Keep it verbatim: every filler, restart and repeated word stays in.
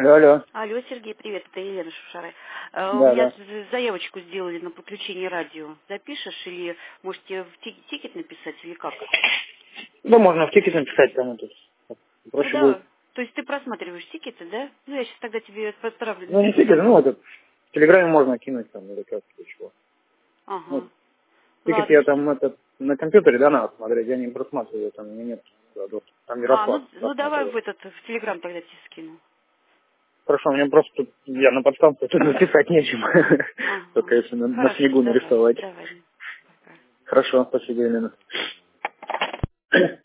Алло, алло. Алло, Сергей, привет, это Елена Шушарай. Э, У Да, меня да. з- заявочку сделали на подключение радио. Запишешь или можете в ти- тикет написать или как? Ну, можно в тикет написать, там это Ну проще будет. да, то есть ты просматриваешь тикеты, да? Ну я сейчас тогда тебе отправлю Ну, не напишу тикет, ну, заявку. это в Телеграме можно кинуть там или как или чего. Ну, Ага. тикет Ладно. я там это на компьютере, да, надо смотреть, я не просматриваю, там у меня нет туда доступа. Там А, Ярослав ну, ну давай просматривает. в этот, в Телеграм тогда тебе скину. Хорошо, мне просто тут, я на подстанции, тут написать нечем. Только Ага. если на, на Хорошо, снегу давай, нарисовать. давай. Пока. Хорошо, спасибо, Елена.